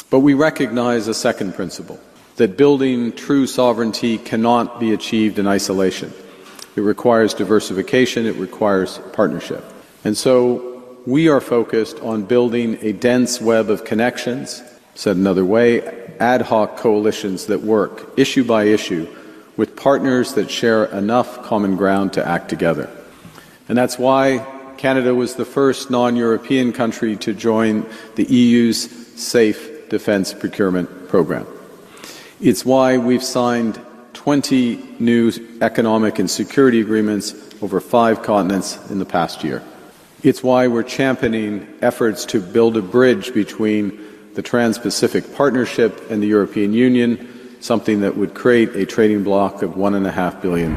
But we recognize a second principle, that building true sovereignty cannot be achieved in isolation. It requires diversification, it requires partnership. And so we are focused on building a dense web of connections, said another way, ad hoc coalitions that work issue by issue with partners that share enough common ground to act together. And that's why Canada was the first non-European country to join the EU's Safe Defence Procurement Programme. It's why we've signed 20 new economic and security agreements over 5 continents in the past year. It's why we're championing efforts to build a bridge between the Trans-Pacific Partnership and the European Union, something that would create a trading bloc of $1.5 billion.